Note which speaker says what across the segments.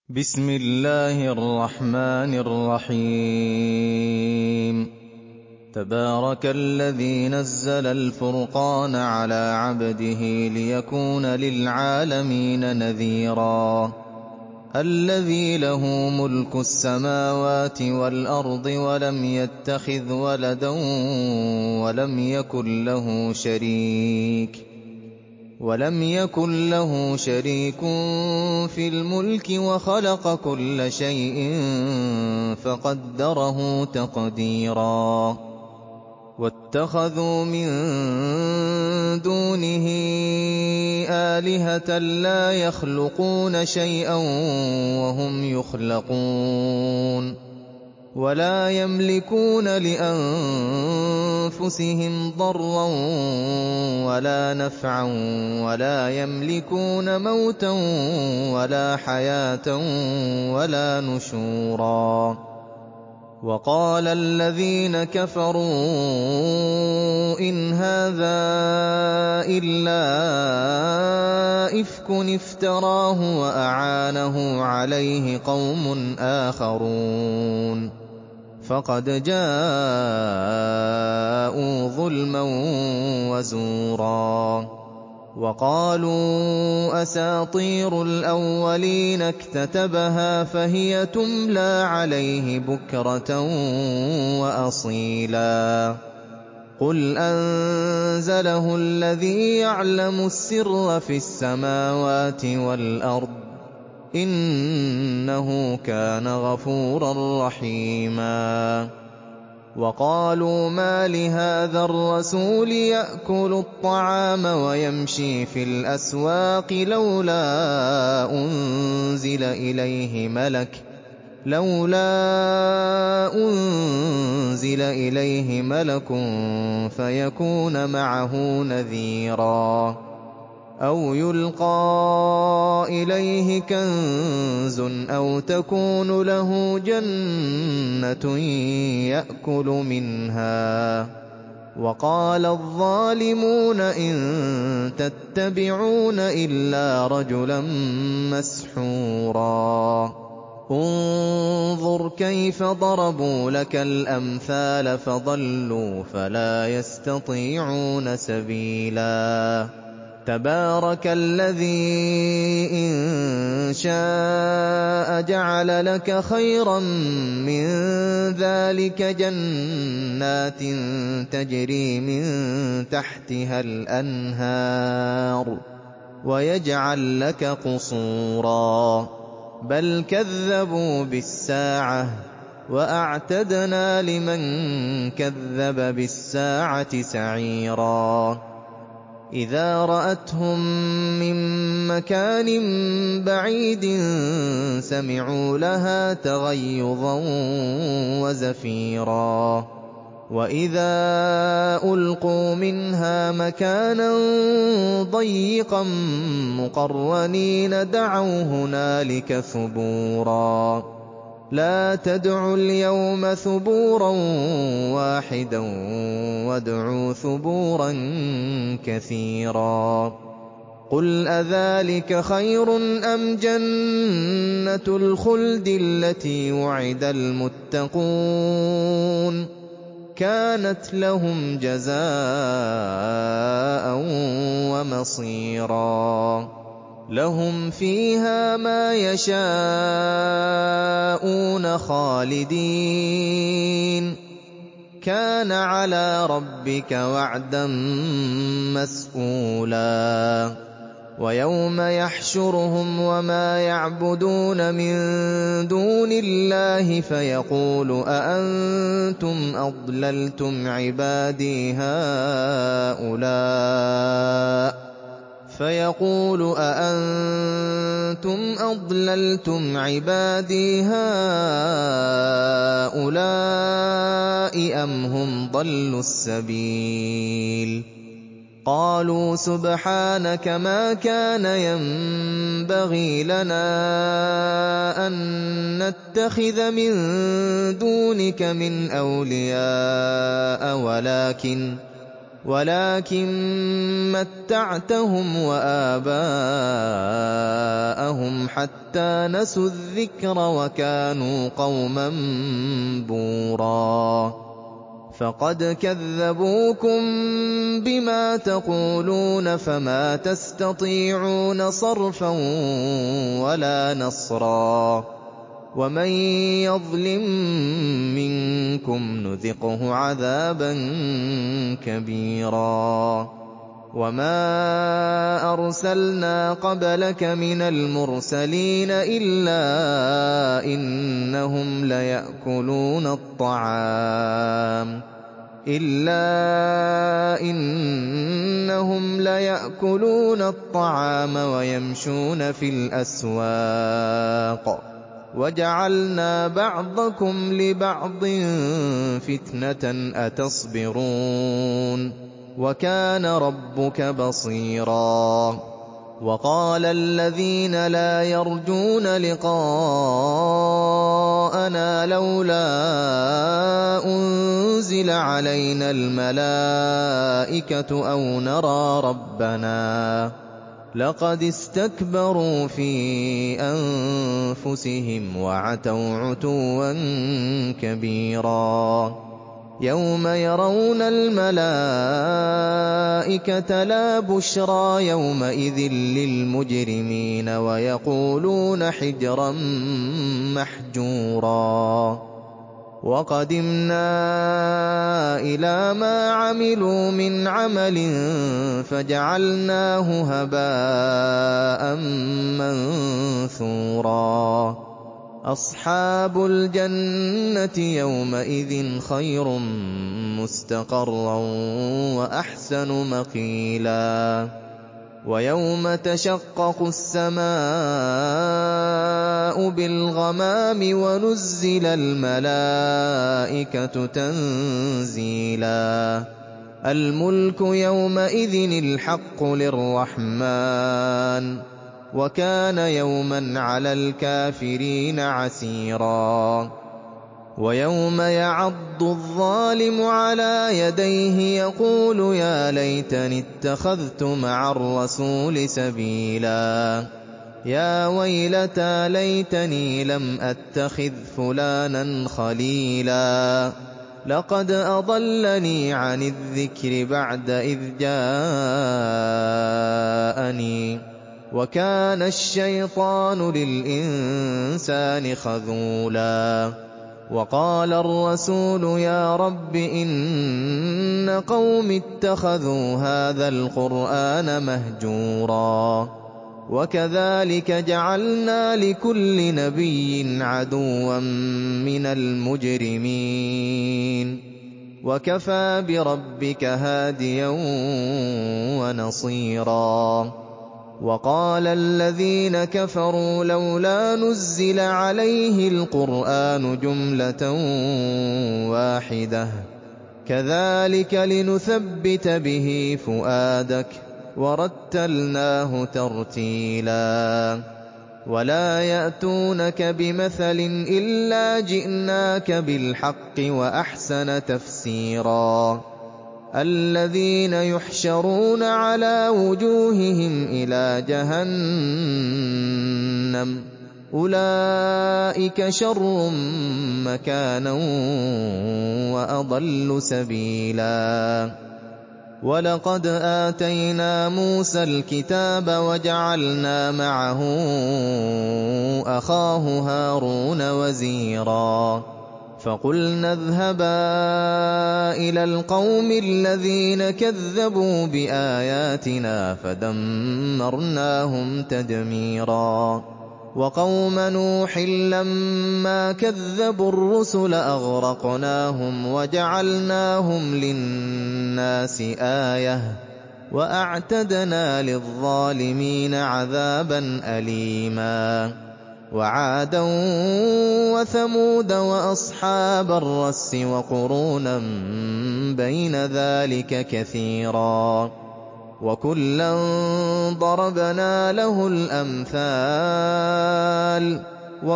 Speaker 1: بسم الله الرحمن الرحيم. تبارك الذي نزل الفرقان على عبده ليكون للعالمين نذيرا. الذي له ملك السماوات والأرض ولم يتخذ ولدا ولم يكن له شريك في الملك وخلق كل شيء فقدره تقديرا. واتخذوا من دونه آلهة لا يخلقون شيئا وهم يخلقون ولا يملكون لأنفسهم ضرا ولا نفعا ولا يملكون موتا ولا حياة ولا نشورا. وقال الذين كفروا إن هذا إلا إفك افتراه وأعانه عليه قوم آخرون فقد جاءوا ظلما وزورا. وقالوا أساطير الأولين اكتتبها فهي تملى عليه بكرة وأصيلا. قل أنزله الذي يعلم السر في السماوات والأرض إنه كان غفورا رحيما. وقالوا ما لهذا الرسول يأكل الطعام ويمشي في الأسواق لولا أنزل إليه ملك فيكون معه نذيرا أو يلقى إليه كنز أو تكون له جنة يأكل منها. وقال الظالمون إن تتبعون إلا رجلا مسحورا. انظر كيف ضربوا لك الأمثال فضلوا فلا يستطيعون سبيلا. تبارك الذي إن شاء جعل لك خيرا من ذلك جنات تجري من تحتها الأنهار ويجعل لك قصورا بل كذبوا بالساعة وأعتدنا لمن كذب بالساعة سعيرا. إذا رأتهم من مكان بعيد سمعوا لها تغيظا وزفيرا. وإذا ألقوا منها مكانا ضيقا مقرنين دعوا هنالك ثبورا. لا تدعوا اليوم ثبورا واحدا وادعوا ثبورا كثيرا. قل أذلك خير أم جنة الخلد التي وعد المتقون كانت لهم جزاء ومصيرا. لهم فيها ما يشاءون خالدين كان على ربك وعدا مسئولا. ويوم يحشرهم وما يعبدون من دون الله فيقول أأنتم أضللتم عبادي هؤلاء أم هم ضلوا السبيل. قالوا سبحانك ما كان ينبغي لنا أن نتخذ من دونك من أولياء ولكن متعتهم وآباءهم حتى نسوا الذكر وكانوا قوما بوراً فقد كذبوكم بما تقولون فما تستطيعون صرفا ولا نصرا ومن يظلم منكم نذقه عذابا كبيرا وما أرسلنا قبلك من المرسلين إلا إنهم ليأكلون الطعام ويمشون في الأسواق وجعلنا بعضكم لبعض فتنة أتصبرون وكان ربك بصيرا وقال الذين لا يرجون لقاءنا لولا أنزل علينا الملائكة أو نرى ربنا لقد استكبروا في أنفسهم وعتوا عتوا كبيرا يوم يرون الملائكة لا بشرى يومئذ للمجرمين ويقولون حجرا محجورا وقدمنا إلى ما عملوا من عمل فجعلناه هباء منثورا أصحاب الجنة يومئذ خير مستقرا وأحسن مقيلا ويوم تشقق السماء بالغمام ونزل الملائكة تنزيلا الملك يومئذ الحق للرحمن وكان يوما على الكافرين عسيرا ويوم يعض الظالم على يديه يقول يا ليتني اتخذت مع الرسول سبيلا يا ويلتى ليتني لم أتخذ فلانا خليلا لقد أضلني عن الذكر بعد إذ جاءني وكان الشيطان للإنسان خذولا وقال الرسول يا رب إن قوم اتخذوا هذا القرآن مهجورا وكذلك جعلنا لكل نبي عدوا من المجرمين وكفى بربك هاديا ونصيرا وقال الذين كفروا لولا نزل عليه القرآن جملة واحدة كذلك لنثبت به فؤادك ورتلناه ترتيلا ولا يأتونك بمثل إلا جئناك بالحق وأحسن تفسيرا الذين يحشرون على وجوههم إلى جهنم أولئك شر مكانا وأضل سبيلا ولقد آتينا موسى الكتاب وجعلنا معه أخاه هارون وزيرا فقلنا اذهبا إلى القوم الذين كذبوا بآياتنا فدمرناهم تدميرا وقوم نوح لما كذبوا الرسل أغرقناهم وجعلناهم للناس آية وأعتدنا للظالمين عذابا أليما وعادا وثمود وأصحاب الرس وقرونا بين ذلك كثيرا وكلا ضربنا له الأمثال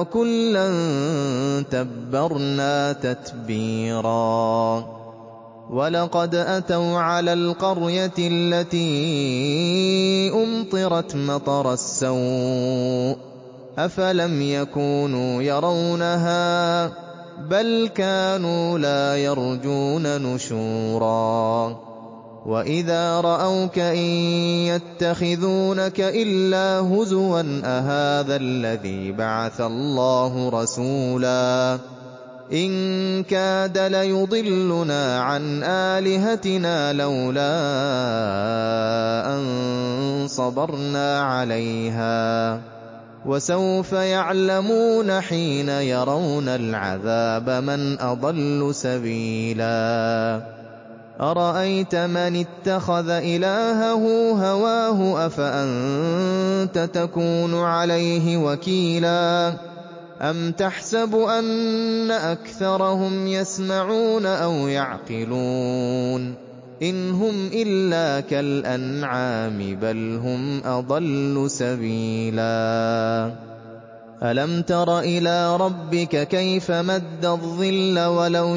Speaker 1: وكلا تبرنا تتبيرا وَلَقَدْ أَتَوْا عَلَى الْقَرْيَةِ الَّتِي أُمْطِرَتْ مَطَرَ السَّوْءِ أَفَلَمْ يَكُونُوا يَرَوْنَهَا ۚ بَلْ كَانُوا لَا يَرْجُونَ نُشُورًا وَإِذَا رَأَوْكَ إِن يَتَّخِذُونَكَ إِلَّا هُزُوًا أَهَٰذَا الَّذِي بَعَثَ اللَّهُ رَسُولًا إِن كَادَ لَيُضِلُّنَا عَنْ آلِهَتِنَا لَوْلَا أَن صَبَرْنَا عَلَيْهَا ۚ وَسَوْفَ يَعْلَمُونَ حِينَ يَرَوْنَ الْعَذَابَ مَنْ أَضَلُّ سَبِيلًا أَرَأَيْتَ مَنِ اتَّخَذَ إِلَٰهَهُ هَوَاهُ أَفَأَنتَ تَكُونُ عَلَيْهِ وَكِيلًا أَمْ تَحْسَبُ أَنَّ أَكْثَرَهُمْ يَسْمَعُونَ أَوْ يَعْقِلُونَ إِنْ هُمْ إِلَّا كَالْأَنْعَامِ بَلْ هُمْ أَضَلُّ سَبِيلًا أَلَمْ تَرَ إِلَىٰ رَبِّكَ كَيْفَ مَدَّ الظِّلَّ وَلَوْ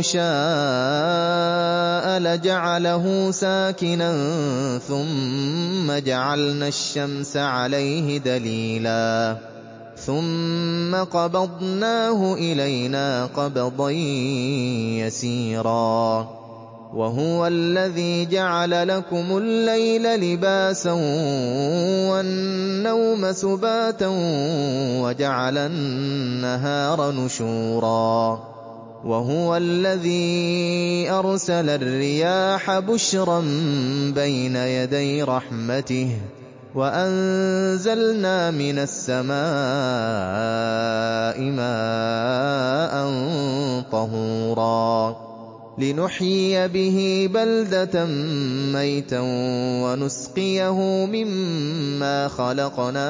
Speaker 1: شَاءَ لَجَعَلَهُ سَاكِنًا ثُمَّ جَعَلْنَا الشَّمْسَ عَلَيْهِ دَلِيلًا ثُمَّ قَبَضْنَاهُ إِلَيْنَا قَبْضًا يَسِيرًا وَهُوَ الَّذِي جَعَلَ لَكُمُ اللَّيْلَ لِبَاسًا وَالنَّوْمَ سُبَاتًا وَجَعَلَ النَّهَارَ نُشُورًا وَهُوَ الَّذِي أَرْسَلَ الرِّيَاحَ بُشْرًا بَيْنَ يَدَيْ رَحْمَتِهِ وَأَنزَلْنَا مِنَ السَّمَاءِ مَاءً طَهُورًا لِّنُحْيِيَ بِهِ بَلْدَةً مَّيْتًا وَنُسْقِيَهُ مِمَّا خَلَقْنَا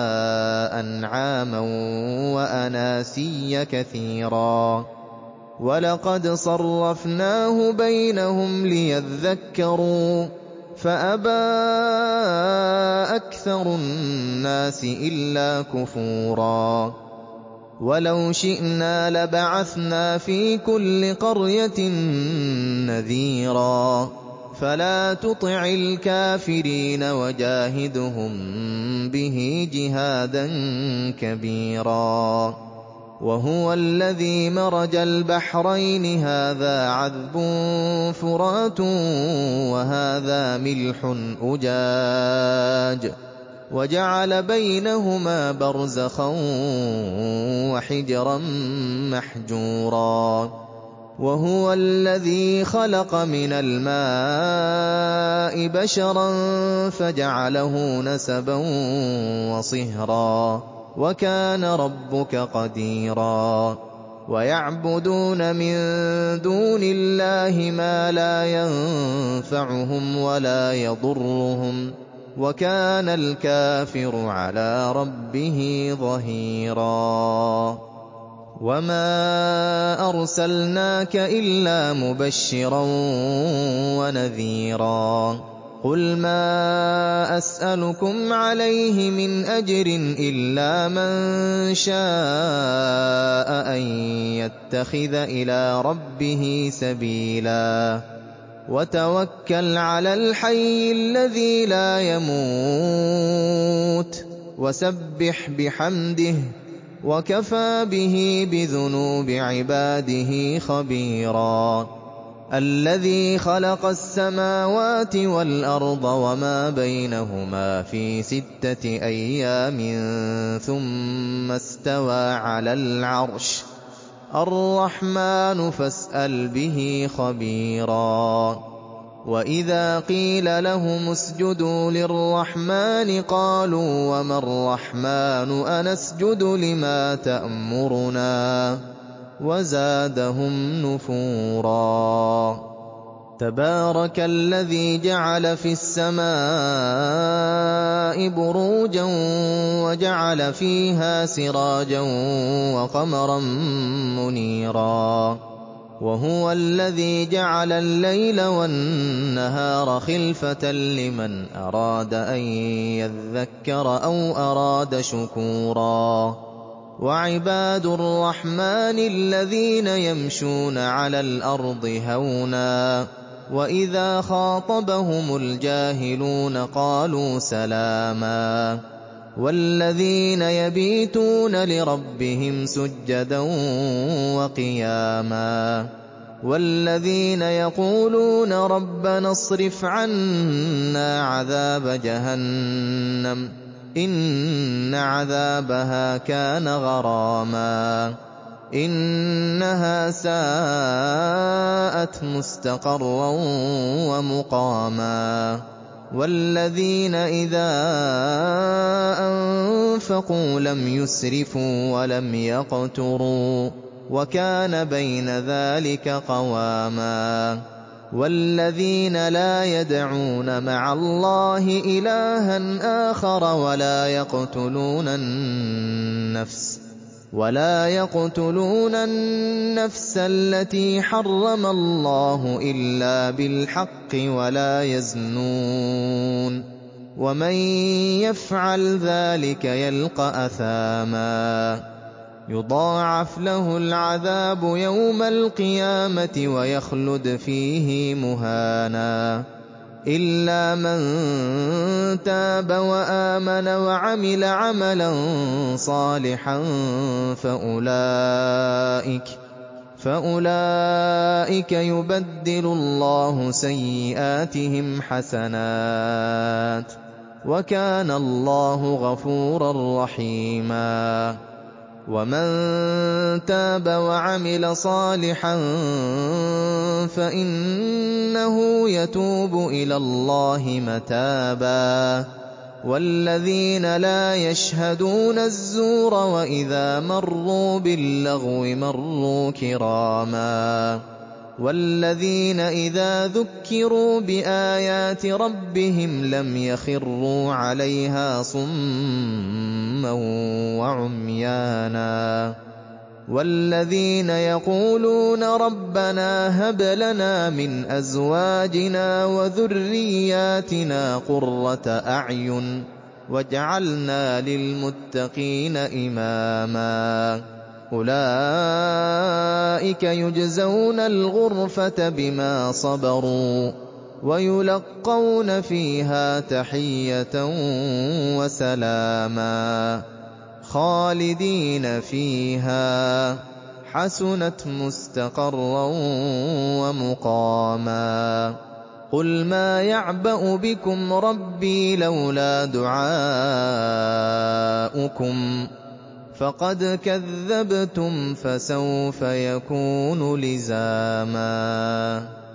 Speaker 1: أَنْعَامًا وَأَنَاسِيَّ كَثِيرًا وَلَقَدْ صَرَّفْنَاهُ بَيْنَهُمْ لِيَذَّكَّرُوا فَأَبَىٰ أَكْثَرُ النَّاسِ إِلَّا كُفُورًا وَلَوْ شِئْنَا لَبَعَثْنَا فِي كُلِّ قَرْيَةٍ نَّذِيرًا فَلَا تُطِعِ الْكَافِرِينَ وَجَاهِدْهُم بِهِ جِهَادًا كَبِيرًا وَهُوَ الَّذِي مَرَجَ الْبَحْرَيْنِ هَٰذَا عَذْبٌ فُرَاتٌ وَهَٰذَا مِلْحٌ أُجَاجٌ وَجَعَلَ بَيْنَهُمَا بَرْزَخًا وَحِجْرًا مَّحْجُورًا وَهُوَ الَّذِي خَلَقَ مِنَ الْمَاءِ بَشَرًا فَجَعَلَهُ نَسَبًا وَصِهْرًا وَكَانَ رَبُّكَ قَدِيرًا وَيَعْبُدُونَ مِن دُونِ اللَّهِ مَا لَا يَنفَعُهُمْ وَلَا يَضُرُّهُمْ وَكَانَ الْكَافِرُ عَلَىٰ رَبِّهِ ظَهِيرًا وَمَا أَرْسَلْنَاكَ إِلَّا مُبَشِّرًا وَنَذِيرًا قُلْ مَا أَسْأَلُكُمْ عَلَيْهِ مِنْ أَجْرٍ إِلَّا مَن شَاءَ أَن يَتَّخِذَ إِلَىٰ رَبِّهِ سَبِيلًا وَتَوَكَّلْ عَلَى الْحَيِّ الَّذِي لَا يَمُوتُ وَسَبِّحْ بِحَمْدِهِ وَكَفَىٰ بِهِ بِذُنُوبِ عِبَادِهِ خَبِيرًا الَّذِي خَلَقَ السَّمَاوَاتِ وَالْأَرْضَ وَمَا بَيْنَهُمَا فِي 6 أَيَّامٍ ثُمَّ اسْتَوَىٰ عَلَى الْعَرْشِ الرَّحْمَٰنُ فَاسْأَلْ بِهِ خَبِيرًا وَإِذَا قِيلَ لَهُمُ اسْجُدُوا لِلرَّحْمَٰنِ قَالُوا وَمَا الرَّحْمَٰنُ أَنَسْجُدُ لِمَا تَأْمُرُنَا وَزَادَهُمْ نُفُورًا تَبَارَكَ الَّذِي جَعَلَ فِي السَّمَاءِ بُرُوجًا وَجَعَلَ فِيهَا سِرَاجًا وَقَمَرًا مُّنِيرًا وَهُوَ الَّذِي جَعَلَ اللَّيْلَ وَالنَّهَارَ خِلْفَةً لِّمَنْ أَرَادَ أَن يَذَّكَّرَ أَوْ أَرَادَ شُكُورًا وَعِبَادُ الرَّحْمَٰنِ الَّذِينَ يَمْشُونَ عَلَى الْأَرْضِ هَوْنًا وَإِذَا خَاطَبَهُمُ الْجَاهِلُونَ قَالُوا سَلَامًا وَالَّذِينَ يَبِيتُونَ لِرَبِّهِمْ سُجَّدًا وَقِيَامًا وَالَّذِينَ يَقُولُونَ رَبَّنَا اصْرِفْ عَنَّا عَذَابَ جَهَنَّمَ إِنَّ عَذَابَهَا كَانَ غَرَامًا إِنَّهَا سَاءَتْ مُسْتَقَرًّا وَمُقَامًا وَالَّذِينَ إِذَا أَنفَقُوا لَمْ يُسْرِفُوا وَلَمْ يَقْتُرُوا وَكَانَ بَيْنَ ذَلِكَ قَوَامًا وَالَّذِينَ لَا يَدْعُونَ مَعَ اللَّهِ إِلَٰهًا آخَرَ ولا يقتلون النفس التي حرم الله إلا بالحق ولا يزنون ومن يفعل ذلك يلقى أثاما يضاعف له العذاب يوم القيامة ويخلد فيه مهانا إلا من تاب وآمن وعمل عملا صالحا فأولئك يبدل الله سيئاتهم حسنات وكان الله غفورا رحيما ومن تاب وعمل صالحا فإنه يتوب إلى الله متابا والذين لا يشهدون الزور وإذا مروا باللغو مروا كراما والذين إذا ذكروا بآيات ربهم لم يخروا عليها صما وعميانا والذين يقولون ربنا هب لنا من أزواجنا وذرياتنا قرة أعين واجعلنا للمتقين إماما أولئك يجزون الغرفة بما صبروا ويلقون فيها تحية وسلاما خالدين فيها حسنت مستقرا ومقاما قل ما يعبأ بكم ربي لولا دعاؤكم فقد كذبتم فسوف يكون لزاما